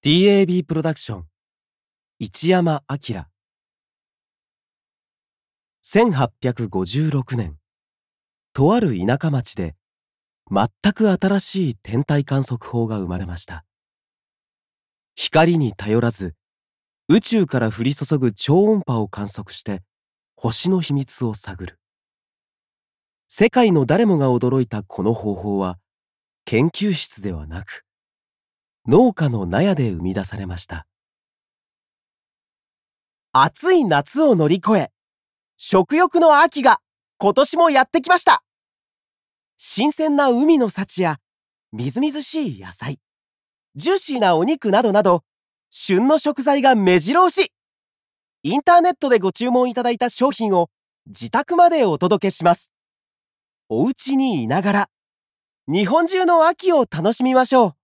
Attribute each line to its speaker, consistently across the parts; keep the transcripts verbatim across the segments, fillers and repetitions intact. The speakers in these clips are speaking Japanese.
Speaker 1: ティーエービー プロダクション市山明。せんはっぴゃくごじゅうろくねん、とある田舎町で全く新しい天体観測法が生まれました。光に頼らず宇宙から降り注ぐ超音波を観測して星の秘密を探る。世界の誰もが驚いたこの方法は研究室ではなく農家の納屋で生み出されました。暑い夏を乗り越え、食欲の秋が今年もやってきました。新鮮な海の幸やみずみずしい野菜、ジューシーなお肉などなど、旬の食材が目白押し。インターネットでご注文いただいた商品を自宅までお届けします。お家にいながら日本中の秋を楽しみましょう。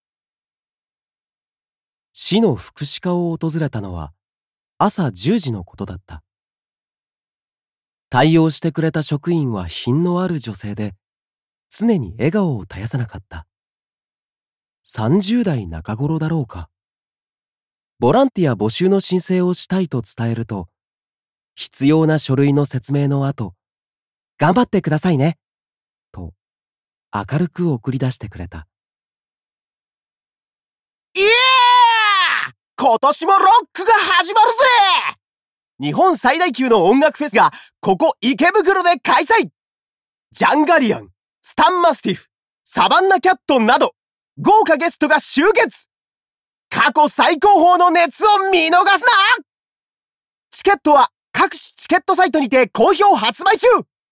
Speaker 1: 市の福祉課を訪れたのは朝じゅうじのことだった。対応してくれた職員は品のある女性で、常に笑顔を絶やさなかった。さんじゅうだいなか頃だろうか。ボランティア募集の申請をしたいと伝えると、必要な書類の説明の後、頑張ってくださいね、と明るく送り出してくれた。イエーイ！今年もロックが始まるぜ！日本最大級の音楽フェスがここ池袋で開催！ジャンガリアン、スタンマスティフ、サバンナキャットなど豪華ゲストが集結！過去最高峰の熱を見逃すな！チケットは各種チケットサイトにて好評発売中！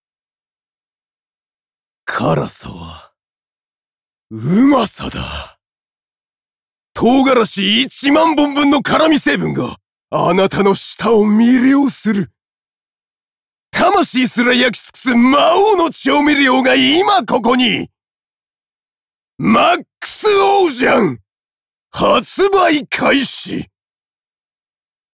Speaker 2: 辛さはうまさだ。唐辛子いちまんぼんぶんの辛味成分があなたの舌を魅了する。魂すら焼き尽くす魔王の調味料が今ここに。マックスオージャン発売開始。